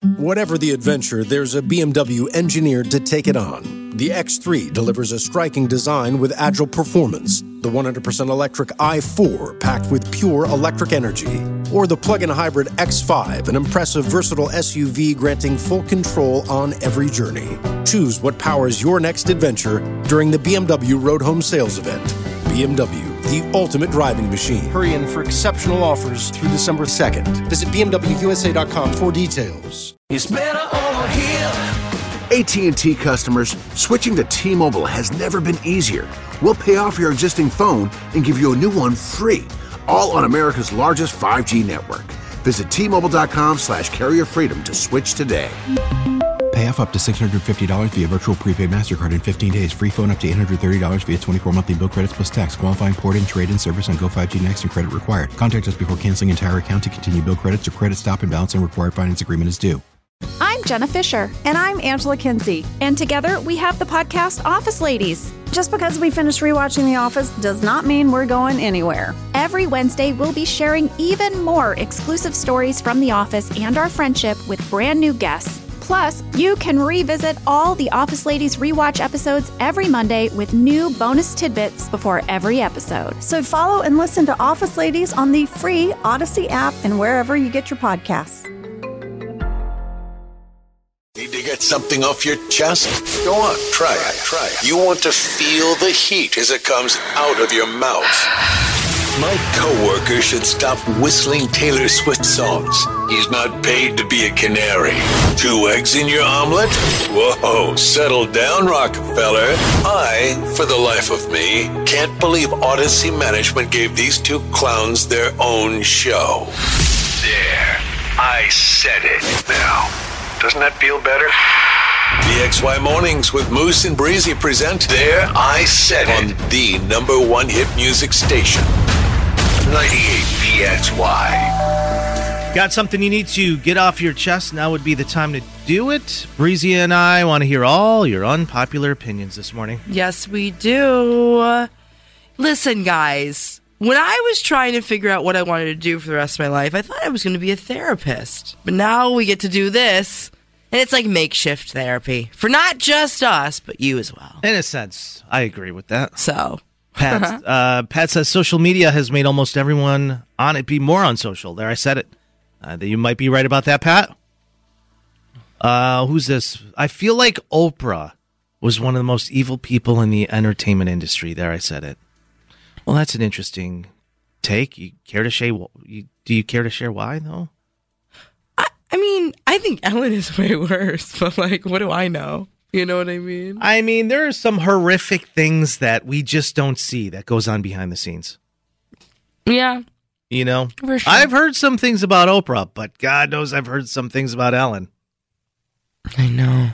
Whatever the adventure, there's a BMW engineered to take it on. The X3 delivers a striking design with agile performance. The 100% electric i4 packed with pure electric energy. Or the plug-in hybrid X5, an impressive versatile SUV granting full control on every journey. Choose what powers your next adventure during the BMW Road Home Sales Event. BMW, the ultimate driving machine. Hurry in for exceptional offers through December 2nd. Visit BMWUSA.com for details. It's better over here. AT&T customers, switching to T-Mobile has never been easier. We'll pay off your existing phone and give you a new one free, all on America's largest 5G network. Visit T-Mobile.com/carrier freedom to switch today. Pay off up to $650 via virtual prepaid MasterCard in 15 days. Free phone up to $830 via 24 monthly bill credits plus tax. Qualifying port-in, trade-in service on Go 5G Next and credit required. Contact us before canceling entire account to continue bill credits or credit stop and balance and required finance agreement is due. I'm Jenna Fisher. And I'm Angela Kinsey. And together we have the podcast Office Ladies. Just because we finished rewatching The Office does not mean we're going anywhere. Every Wednesday, we'll be sharing even more exclusive stories from The Office and our friendship with brand new guests. Plus, you can revisit all the Office Ladies rewatch episodes every Monday with new bonus tidbits before every episode. So follow and listen to Office Ladies on the free Odyssey app and wherever you get your podcasts. Need to get something off your chest? Go on, try it. You want to feel the heat as it comes out of your mouth. My coworker should stop whistling Taylor Swift songs. He's not paid to be a canary. 2 eggs in your omelet? Whoa, settle down, Rockefeller. I, for the life of me, can't believe Odyssey Management gave these two clowns their own show. There, I said it. Now, doesn't that feel better? BXY Mornings with Moose and Breezy present There I Said It on the #1 hit music station. 98 BXY. Got something you need to get off your chest? Now would be the time to do it. Breezy and I want to hear all your unpopular opinions this morning. Yes, we do. Listen, guys, when I was trying to figure out what I wanted to do for the rest of my life, I thought I was going to be a therapist. But now we get to do this, and it's like makeshift therapy for not just us, but you as well. In a sense, I agree with that. So... Pat says social media has made almost everyone on it be more on social. There, I said it. You might be right about that, Pat. Who's this? I feel like Oprah was one of the most evil people in the entertainment industry. There, I said it. Well, that's an interesting take. You care to share? Do you care to share why, though? I mean, I think Ellen is way worse, but like, what do I know? You know what I mean? I mean, there are some horrific things that we just don't see that goes on behind the scenes. Yeah. You know? For sure. I've heard some things about Oprah, but God knows I've heard some things about Ellen. I know.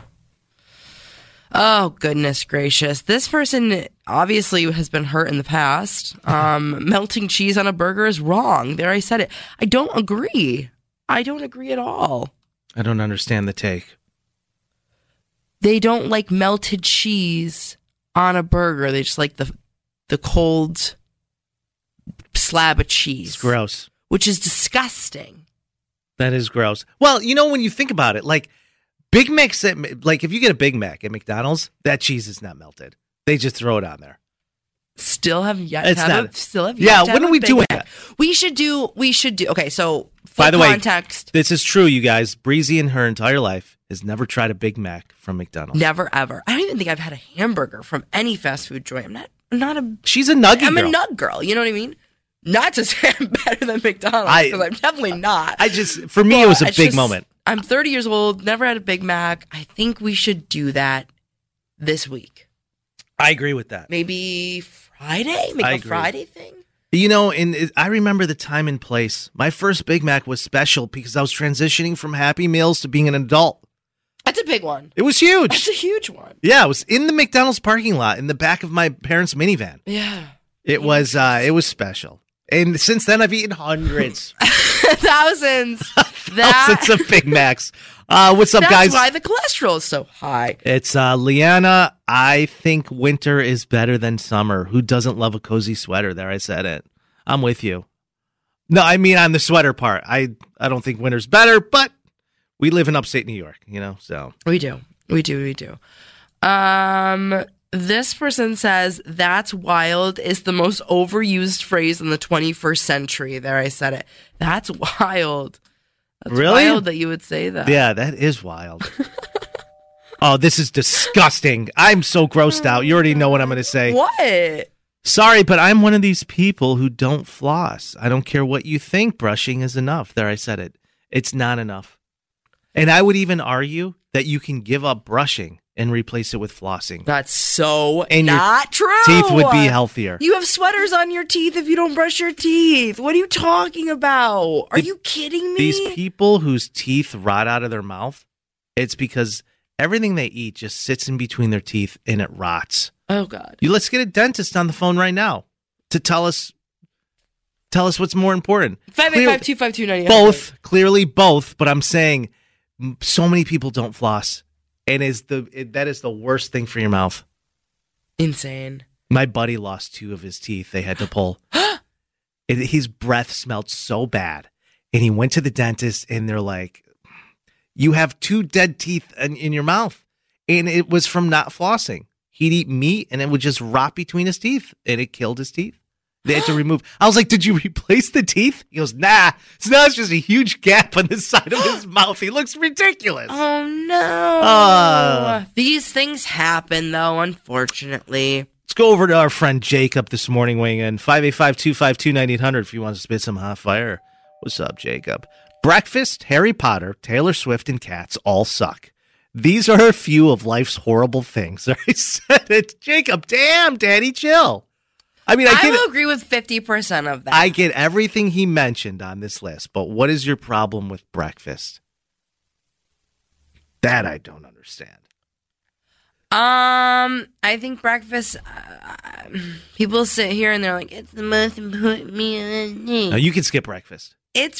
Oh, goodness gracious. This person obviously has been hurt in the past. Melting cheese on a burger is wrong. There, I said it. I don't agree. I don't agree at all. I don't understand the take. They don't like melted cheese on a burger. They just like the cold slab of cheese. It's gross. Which is disgusting. That is gross. Well, you know, when you think about it, like Big Macs, like if you get a Big Mac at McDonald's, that cheese is not melted. They just throw it on there. Still have yet it's to not, have a, still have yeah, yet to when have are we a Big doing Mac. that? We should do, okay, so by the context. Way, this is true, you guys. Breezy in her entire life has never tried a Big Mac from McDonald's. Never, ever. I don't even think I've had a hamburger from any fast food joint. I'm not a... She's a nugget I'm girl. a nug girl, you know what I mean? Not to say I'm better than McDonald's, because I'm definitely not. For me, it was a big moment. I'm 30 years old, never had a Big Mac. I think we should do that this week. I agree with that. Maybe Friday? Make a Friday thing? You know, I remember the time and place. My first Big Mac was special because I was transitioning from Happy Meals to being an adult. That's a big one. It was huge. That's a huge one. Yeah, it was in the McDonald's parking lot in the back of my parents' minivan. Yeah. It was special. And since then, I've eaten hundreds. Thousands of Big Macs. What's up, guys? That's why the cholesterol is so high. It's Leanna. I think winter is better than summer. Who doesn't love a cozy sweater? There, I said it. I'm with you. No, I mean on the sweater part. I don't think winter's better, but We live in upstate New York, so. We do. This person says, "That's wild" is the most overused phrase in the 21st century. There, I said it. That's wild. That's really wild that you would say that. Yeah, that is wild. Oh, this is disgusting. I'm so grossed out. You already know what I'm going to say. What? Sorry, but I'm one of these people who don't floss. I don't care what you think. Brushing is enough. There, I said it. It's not enough. And I would even argue that you can give up brushing and replace it with flossing. That's so and not true. Teeth would be healthier. You have sweaters on your teeth if you don't brush your teeth. What are you talking about? Are you kidding me? These people whose teeth rot out of their mouth, it's because everything they eat just sits in between their teeth and it rots. Oh, God. Let's get a dentist on the phone right now to tell us what's more important. 585-252-90. Both, clearly both, but I'm saying so many people don't floss. And that is the worst thing for your mouth. Insane. My buddy lost 2 of his teeth. They had to pull. His breath smelled so bad. And he went to the dentist and they're like, you have 2 dead teeth in your mouth. And it was from not flossing. He'd eat meat and it would just rot between his teeth. And it killed his teeth. They had to remove. I was like, did you replace the teeth? He goes, nah. So now it's just a huge gap on the side of his mouth. He looks ridiculous. Oh, no. These things happen, though, unfortunately. Let's go over to our friend Jacob this morning, weighing in. 585-252-9800 if you want to spit some hot fire. What's up, Jacob? Breakfast, Harry Potter, Taylor Swift, and cats all suck. These are a few of life's horrible things. I said it. Jacob, damn, Daddy, chill. I mean, I will agree with 50% of that. I get everything he mentioned on this list, but what is your problem with breakfast? That I don't understand. I think breakfast, people sit here and they're like, it's the most important meal in the day. No, you can skip breakfast. I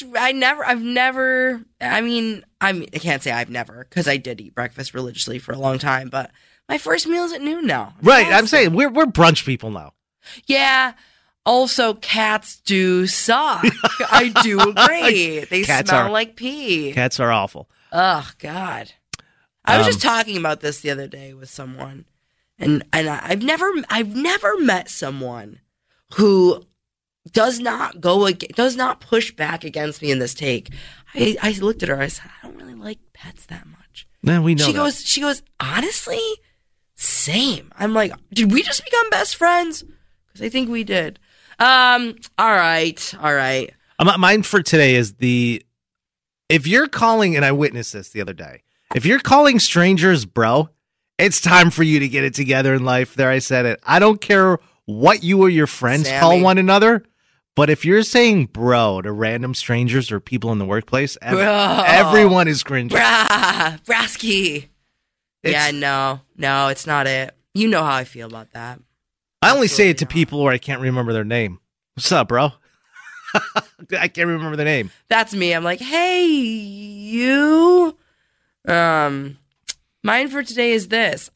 can't say I've never, because I did eat breakfast religiously for a long time, but my first meal is at noon now. Right, I'm saying we're brunch people now. Yeah. Also, cats do suck. I do agree. They smell like pee. Cats are awful. Oh, God. I was just talking about this the other day with someone, and I've never met someone who does not push back against me in this take. I looked at her. I said, I don't really like pets that much. Man, we know. She goes, honestly, same. I'm like, did we just become best friends? Because I think we did. All right. Mine for today is if you're calling, and I witnessed this the other day, if you're calling strangers bro, it's time for you to get it together in life. There, I said it. I don't care what you or your friends call one another, but if you're saying bro to random strangers or people in the workplace, everyone is cringing. Brasky. Yeah, no, it's not it. You know how I feel about that. I only say it to people where I can't remember their name. What's up, bro? I can't remember the name. That's me. I'm like, hey, you. Mine for today is this.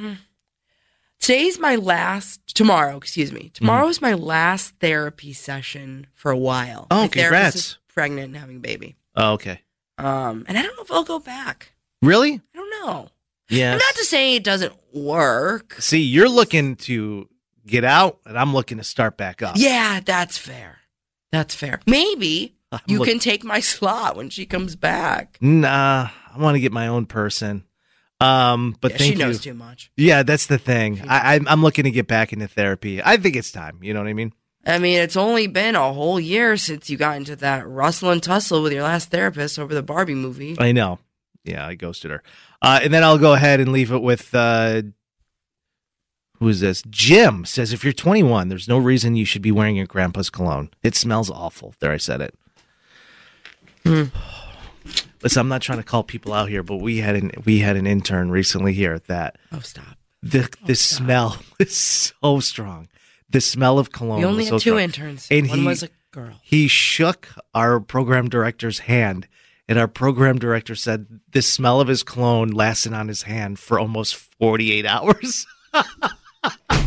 Tomorrow's my last therapy session for a while. Oh, my congrats. therapist is pregnant and having a baby. Oh, okay. And I don't know if I'll go back. Really? I don't know. Yeah. I'm not to say it doesn't work. See, you're looking to get out, and I'm looking to start back up. Yeah, that's fair. Maybe you can take my slot when she comes back. Nah, I want to get my own person. But she knows too much. Yeah, that's the thing. I'm looking to get back into therapy. I think it's time. You know what I mean? I mean, it's only been a whole year since you got into that rustle and tussle with your last therapist over the Barbie movie. I know. Yeah, I ghosted her. And then I'll go ahead and leave it with, who is this? Jim says, if you're 21, there's no reason you should be wearing your grandpa's cologne. It smells awful. There, I said it. Listen, I'm not trying to call people out here, but we had an intern recently here that the smell is so strong. The smell of cologne. We only was had so 2 strong. interns. And One was a girl. He shook our program director's hand, and our program director said the smell of his cologne lasted on his hand for almost 48 hours. That's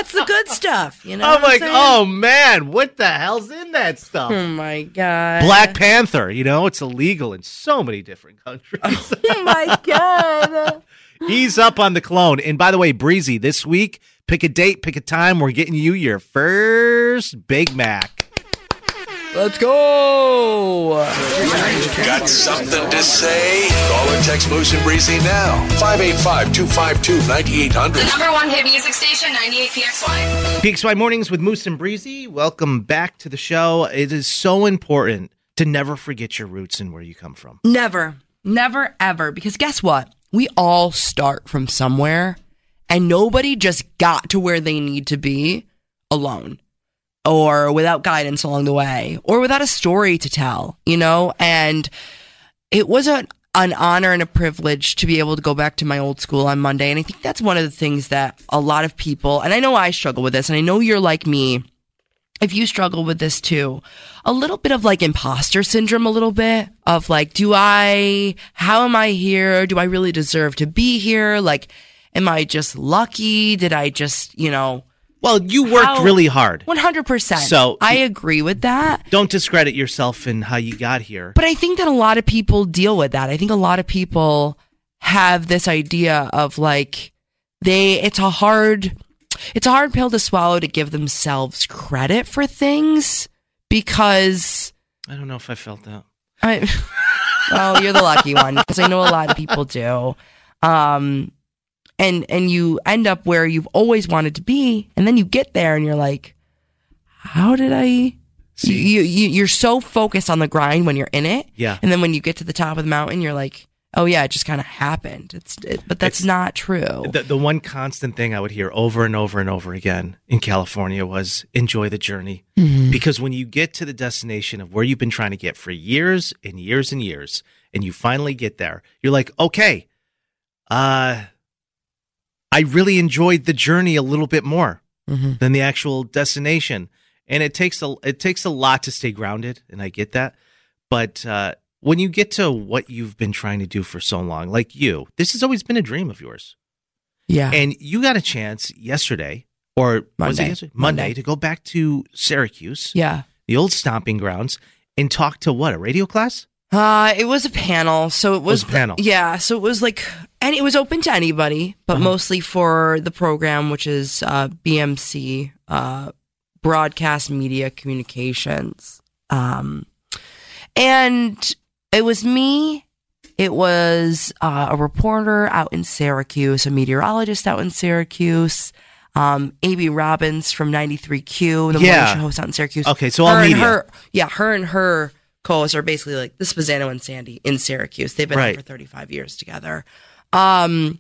That's the good stuff, you know. I'm like, oh man, what the hell's in that stuff? Oh my God. Black Panther, it's illegal in so many different countries. Oh my God. He's up on the clone. And by the way, Breezy, this week, pick a date, pick a time. We're getting you your first Big Mac. Let's go. Got something to say? Call or text Moose and Breezy now. 585-252-9800. The number one hit music station, 98 PXY. PXY Mornings with Moose and Breezy. Welcome back to the show. It is so important to never forget your roots and where you come from. Never, ever. Because guess what? We all start from somewhere, and nobody just got to where they need to be alone, or without guidance along the way, or without a story to tell, And it was an honor and a privilege to be able to go back to my old school on Monday. And I think that's one of the things that a lot of people, and I know I struggle with this, and I know you're like me, if you struggle with this too, a little bit of like imposter syndrome, a little bit of like, how am I here? Do I really deserve to be here? Like, am I just lucky? Did I just, Well, you worked really hard. 100%. So I agree with that. Don't discredit yourself and how you got here. But I think that a lot of people deal with that. I think a lot of people have this idea of like, it's a hard pill to swallow to give themselves credit for things, because I don't know if I felt that. Well, you're the lucky one, because I know a lot of people do. And you end up where you've always wanted to be, and then you get there and you're like, how did I see? You're so focused on the grind when you're in it. Yeah. And then when you get to the top of the mountain, you're like, oh yeah, it just kind of happened. But that's not true. The one constant thing I would hear over and over and over again in California was enjoy the journey. Mm-hmm. Because when you get to the destination of where you've been trying to get for years and years and years, and you finally get there, you're like, okay, I really enjoyed the journey a little bit more than the actual destination. And it takes a lot to stay grounded, and I get that. But when you get to what you've been trying to do for so long, like this has always been a dream of yours. Yeah. And you got a chance yesterday, or Monday, to go back to Syracuse. Yeah. The old stomping grounds, and talk to a radio class? It was a panel. So it was a panel. Yeah. So it was like, and it was open to anybody, but mostly for the program, which is BMC, Broadcast Media Communications. And it was me. It was a reporter out in Syracuse, a meteorologist out in Syracuse, A.B. Robbins from 93Q, the morning show host out in Syracuse. Okay, so all media. Her and her co-hosts are basically like the Spazzano and Sandy in Syracuse. They've been there for 35 years together. And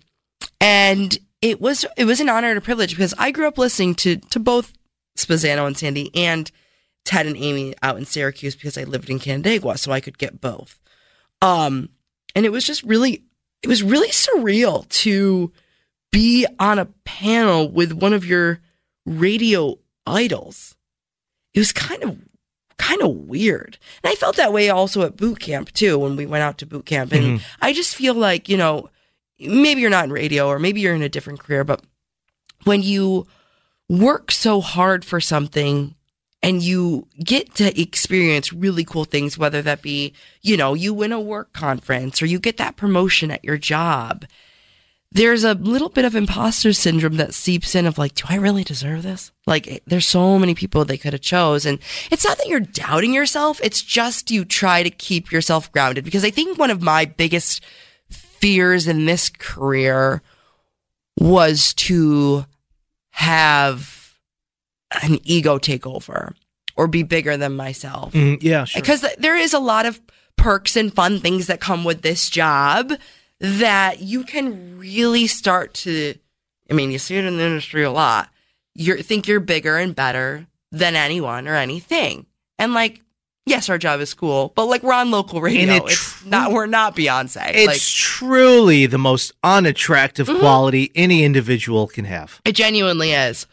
it was an honor and a privilege, because I grew up listening to both Spazzano and Sandy and Ted and Amy out in Syracuse, because I lived in Canandaigua, so I could get both. And it was just really surreal to be on a panel with one of your radio idols. It was kind of weird. And I felt that way also at boot camp too, when we went out to boot camp. And I just feel like, maybe you're not in radio, or maybe you're in a different career, but when you work so hard for something and you get to experience really cool things, whether that be, you win a work conference or you get that promotion at your job, there's a little bit of imposter syndrome that seeps in of like, do I really deserve this? Like, there's so many people they could have chose. And it's not that you're doubting yourself. It's just you try to keep yourself grounded, because I think one of my biggest fears in this career was to have an ego take over or be bigger than myself. Yeah, sure. Because there is a lot of perks and fun things that come with this job that you can really start to, you see it in the industry a lot. You think you're bigger and better than anyone or anything. And like, yes, our job is cool, but like, we're on local radio. We're not Beyonce. It's truly the most unattractive quality any individual can have. It genuinely is.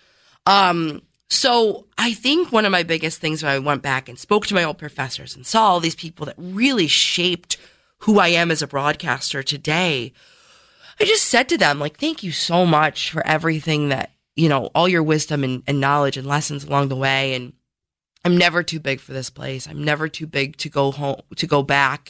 So I think one of my biggest things when I went back and spoke to my old professors and saw all these people that really shaped who I am as a broadcaster today, I just said to them, like, thank you so much for everything that all your wisdom and knowledge and lessons along the way. And I'm never too big for this place. I'm never too big to go home, to go back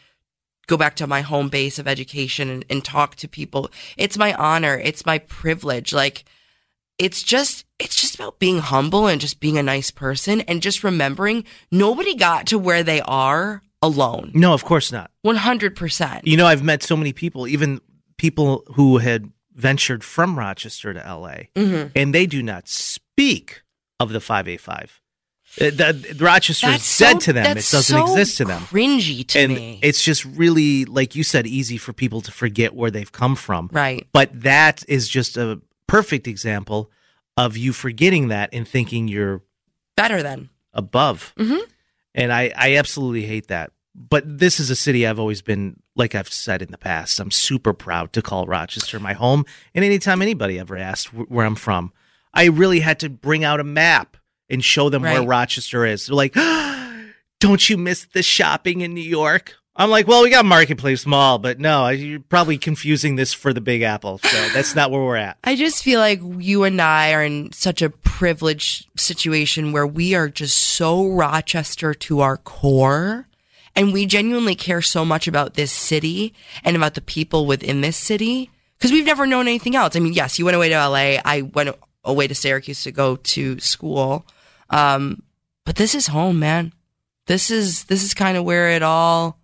to my home base of education and talk to people. It's my honor. It's my privilege. Like, it's just about being humble and just being a nice person and just remembering nobody got to where they are alone. No, of course not. 100%. I've met so many people, even people who had ventured from Rochester to LA, and they do not speak of the 585. Rochester is dead to them. It doesn't exist to them. Cringy to me. It's just really, like you said, easy for people to forget where they've come from. Right. But that is just a perfect example of you forgetting that and thinking you're better than above. And I absolutely hate that. But this is a city I've always been, like I've said in the past, I'm super proud to call Rochester my home. And anytime anybody ever asked where I'm from, I really had to bring out a map and show them where Rochester is. They're like, don't you miss the shopping in New York? I'm like, well, we got Marketplace Mall, but no, you're probably confusing this for the Big Apple. So that's not where we're at. I just feel like you and I are in such a privileged situation where we are just so Rochester to our core. And we genuinely care so much about this city and about the people within this city because we've never known anything else. I mean, yes, you went away to LA. I went away to Syracuse to go to school. But this is home, man. This is kind of where it all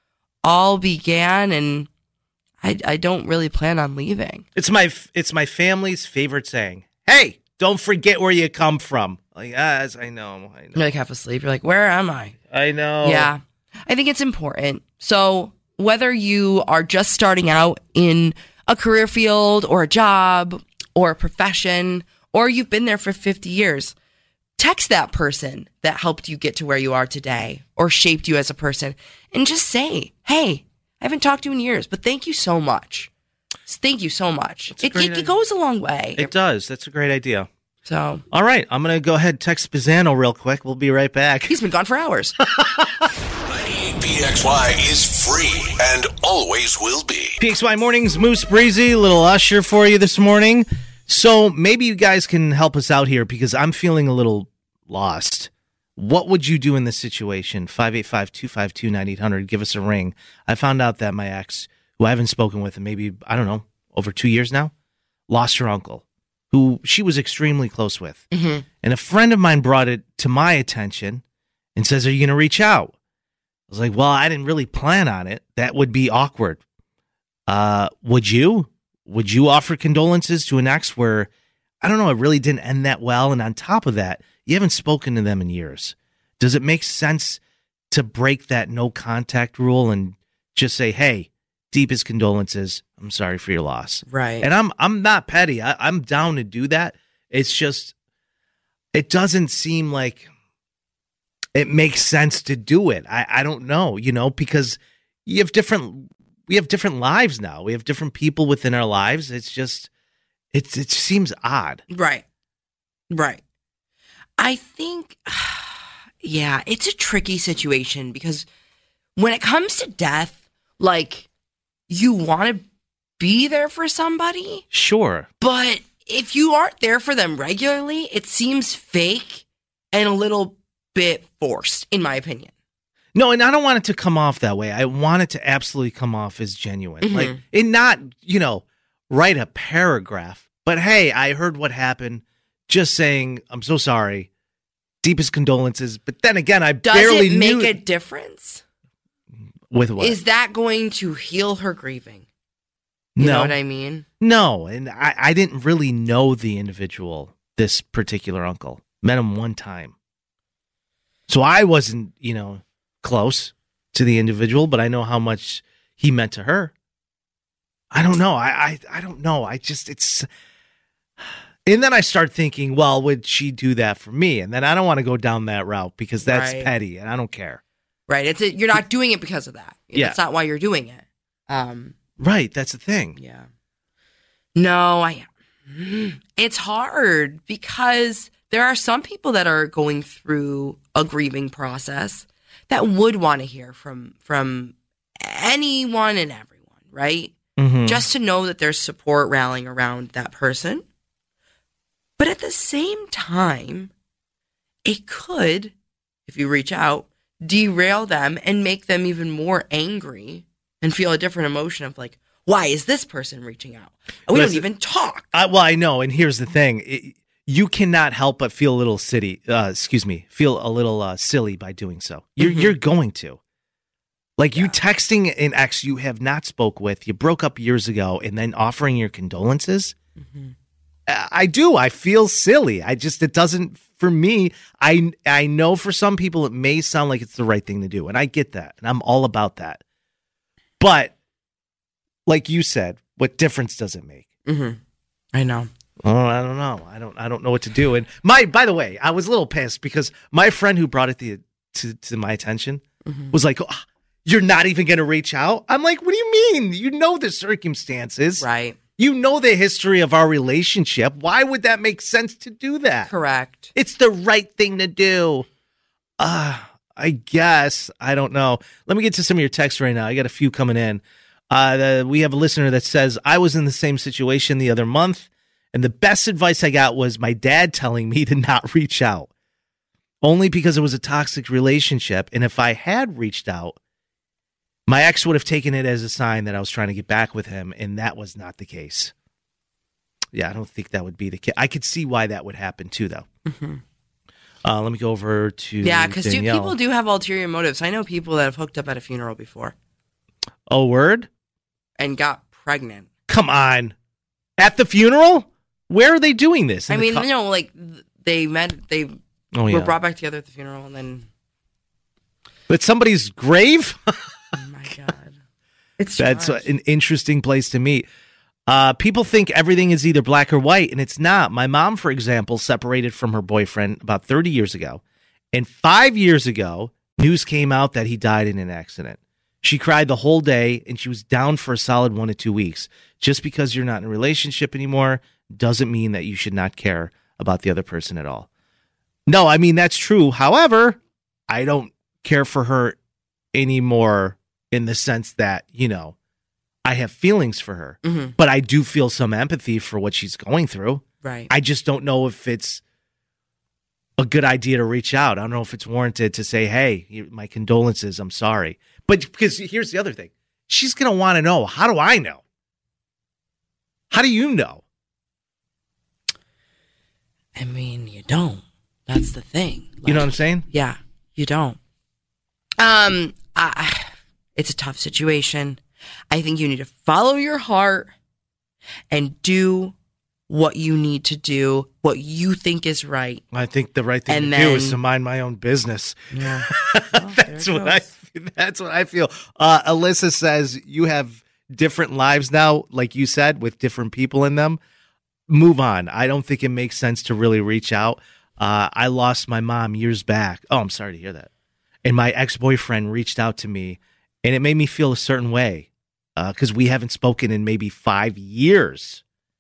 began, and I don't really plan on leaving. It's my family's favorite saying. Hey, don't forget where you come from. Like, as I know. You're like half asleep. You're like, where am I? I know. Yeah. I think it's important. So whether you are just starting out in a career field or a job or a profession, or you've been there for 50 years, text that person that helped you get to where you are today or shaped you as a person and just say, hey, I haven't talked to you in years, but thank you so much. Thank you so much. It goes a long way. It does. That's a great idea. So, all right, I'm going to go ahead and text Pisano real quick. We'll be right back. He's been gone for hours. 98PXY is free and always will be. PXY Mornings, Moose Breezy, little Usher for you this morning. So maybe you guys can help us out here because I'm feeling a little lost. What would you do in this situation? 585-252-9800. Give us a ring. I found out that my ex, who I haven't spoken with in maybe, I don't know, over 2 years now, lost her uncle, who she was extremely close with. And a friend of mine brought it to my attention and says, are you going to reach out? I was like, well, I didn't really plan on it. That would be awkward. Would you? Would you offer condolences to an ex where, I don't know, it really didn't end that well? And on top of that, you haven't spoken to them in years. Does it make sense to break that no contact rule and just say, hey, deepest condolences. I'm sorry for your loss. Right. And I'm not petty. I'm down to do that. It's just, it doesn't seem like it makes sense to do it. I don't know, because we have different lives now. We have different people within our lives. It's just, it seems odd. Right. I think, yeah, it's a tricky situation because when it comes to death, like, you want to be there for somebody. Sure. But if you aren't there for them regularly, it seems fake and a little bit forced, in my opinion. No, and I don't want it to come off that way. I want it to absolutely come off as genuine. Like, and not, write a paragraph, but hey, I heard what happened. Just saying, I'm so sorry. Deepest condolences. But then again, I barely knew. Does it make a difference? With what? Is that going to heal her grieving? You know what I mean? No, and I didn't really know the individual, this particular uncle. Met him one time. So I wasn't, close to the individual, but I know how much he meant to her. I don't know. I don't know. And then I start thinking, well, would she do that for me? And then I don't want to go down that route because that's petty and I don't care. Right. You're not doing it because of that. Yeah. That's not why you're doing it. Right. That's the thing. Yeah. No, it's hard because there are some people that are going through a grieving process that would want to hear from anyone and everyone, right? Just to know that there's support rallying around that person. But at the same time, it could, if you reach out, derail them and make them even more angry and feel a different emotion of like, why is this person reaching out? We don't even talk. Well, I know. And here's the thing. You cannot help but feel a little silly by doing so. You're going to. Like you texting an ex you have not spoke with, you broke up years ago, and then offering your condolences. Mm-hmm. I do. I feel silly. It doesn't, for me, I know for some people it may sound like it's the right thing to do. And I get that. And I'm all about that. But like you said, what difference does it make? Mm-hmm. I know. Oh, I don't know. I don't know what to do. And by the way, I was a little pissed because my friend who brought it to my attention was like, oh, you're not even going to reach out? I'm like, what do you mean? You know the circumstances. Right. You know the history of our relationship. Why would that make sense to do that? Correct. It's the right thing to do. I guess. I don't know. Let me get to some of your texts right now. I got a few coming in. We have a listener that says, I was in the same situation the other month, and the best advice I got was my dad telling me to not reach out. Only because it was a toxic relationship, and if I had reached out, my ex would have taken it as a sign that I was trying to get back with him, and that was not the case. Yeah, I don't think that would be the case. I could see why that would happen too, though. Mm-hmm. Let me go over to because people do have ulterior motives. I know people that have hooked up at a funeral before. Oh, word? And got pregnant. Come on. At the funeral? Where are they doing this? I mean, they met, they were brought back together at the funeral, and then... But somebody's grave? Oh my God. That's an interesting place to meet. People think everything is either black or white, and it's not. My mom, for example, separated from her boyfriend about 30 years ago. And 5 years ago, news came out that he died in an accident. She cried the whole day, and she was down for a solid 1 to 2 weeks. Just because you're not in a relationship anymore doesn't mean that you should not care about the other person at all. No, I mean, that's true. However, I don't care for her anymore in the sense that, I have feelings for her, but I do feel some empathy for what she's going through. Right. I just don't know if it's a good idea to reach out. I don't know if it's warranted to say, hey, my condolences, I'm sorry. But because here's the other thing. She's going to want to know, how do I know? How do you know? I mean, you don't. That's the thing. You know what I'm saying? Yeah, you don't. It's a tough situation. I think you need to follow your heart and do what you need to do, what you think is right. I think the right thing to do is to mind my own business. Yeah. That's what I feel. Alyssa says you have different lives now, like you said, with different people in them. Move on. I don't think it makes sense to really reach out. I lost my mom years back. Oh, I'm sorry to hear that. And my ex-boyfriend reached out to me, and it made me feel a certain way because we haven't spoken in maybe 5 years.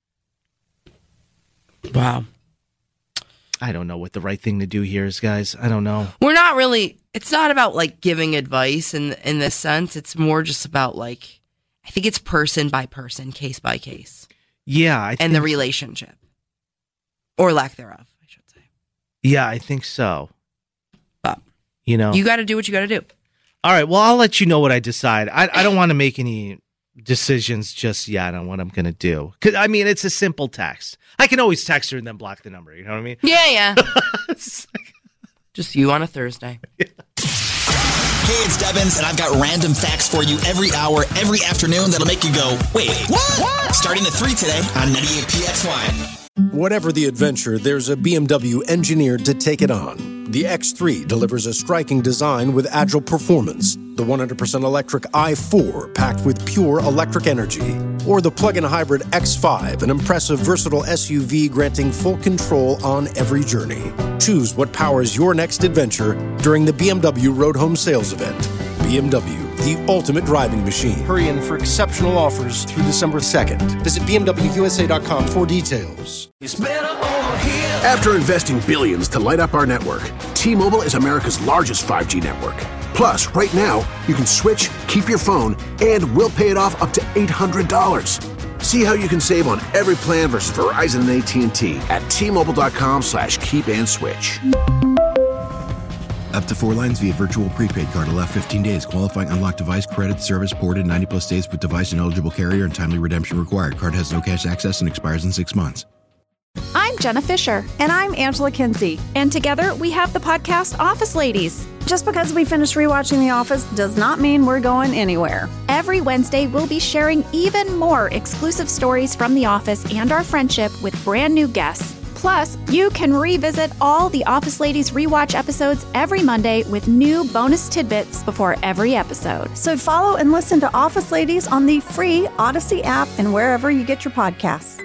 Wow. I don't know what the right thing to do here is, guys. I don't know. We're not really, it's not about like giving advice in this sense. It's more just about like, I think it's person by person, case by case. Yeah. And the relationship. Or lack thereof, I should say. Yeah, I think so. But, you got to do what you got to do. All right. Well, I'll let you know what I decide. I don't want to make any decisions just yet on what I'm going to do. Because, I mean, it's a simple text. I can always text her and then block the number. You know what I mean? Yeah. Just you on a Thursday. Yeah. Hey, it's Devins, and I've got random facts for you every hour, every afternoon that'll make you go, wait, what? Starting at 3 today on 98PXY. Whatever the adventure, there's a BMW engineered to take it on. The X3 delivers a striking design with agile performance. The 100% electric i4 packed with pure electric energy. Or the plug-in hybrid X5, an impressive, versatile SUV granting full control on every journey. Choose what powers your next adventure during the BMW Road Home Sales Event. BMW, the ultimate driving machine. Hurry in for exceptional offers through December 2nd. Visit BMWUSA.com for details. It's better over here. After investing billions to light up our network, T-Mobile is America's largest 5G network. Plus, right now, you can switch, keep your phone, and we'll pay it off up to $800. See how you can save on every plan versus Verizon and AT&T at T-Mobile.com/keep-and-switch. Up to 4 lines via virtual prepaid card. Allow 15 days. Qualifying unlocked device credit. Service ported 90-plus days with device and eligible carrier and timely redemption required. Card has no cash access and expires in 6 months. I'm Jenna Fisher. And I'm Angela Kinsey. And together we have the podcast Office Ladies. Just because we finished rewatching The Office does not mean we're going anywhere. Every Wednesday, we'll be sharing even more exclusive stories from The Office and our friendship with brand new guests. Plus, you can revisit all the Office Ladies rewatch episodes every Monday with new bonus tidbits before every episode. So follow and listen to Office Ladies on the free Odyssey app and wherever you get your podcasts.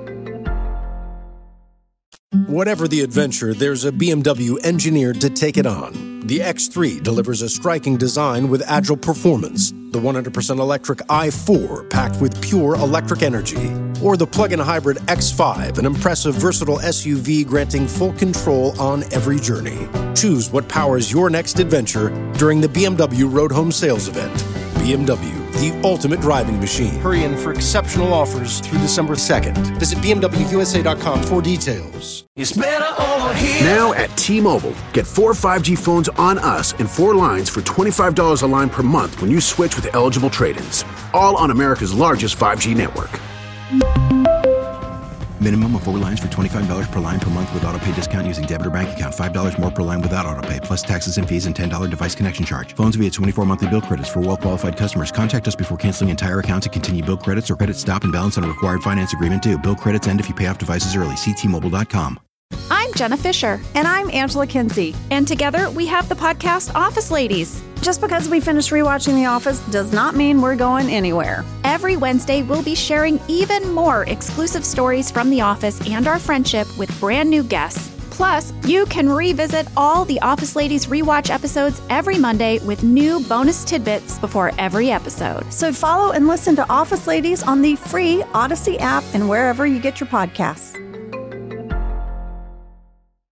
Whatever the adventure, there's a BMW engineered to take it on. The X3 delivers a striking design with agile performance. The 100% electric i4 packed with pure electric energy. Or the plug-in hybrid X5, an impressive, versatile SUV granting full control on every journey. Choose what powers your next adventure during the BMW Road Home Sales Event. BMW, the ultimate driving machine. Hurry in for exceptional offers through December 2nd. Visit BMWUSA.com for details. It's better over here. Now at T-Mobile, get 4 5G phones on us and 4 lines for $25 a line per month when you switch with eligible trade-ins. All on America's largest 5G network. Minimum of 4 lines for $25 per line per month with autopay discount using debit or bank account. $5 more per line without autopay, plus taxes and fees and $10 device connection charge. Phones via 24 monthly bill credits for well-qualified customers. Contact us before canceling entire account to continue bill credits or credit stop and balance on a required finance agreement due. Bill credits end if you pay off devices early. See T-Mobile.com. I'm Jenna Fisher. And I'm Angela Kinsey. And together we have the podcast Office Ladies. Just because we finished rewatching The Office does not mean we're going anywhere. Every Wednesday, we'll be sharing even more exclusive stories from The Office and our friendship with brand new guests. Plus, you can revisit all the Office Ladies rewatch episodes every Monday with new bonus tidbits before every episode. So follow and listen to Office Ladies on the free Odyssey app and wherever you get your podcasts.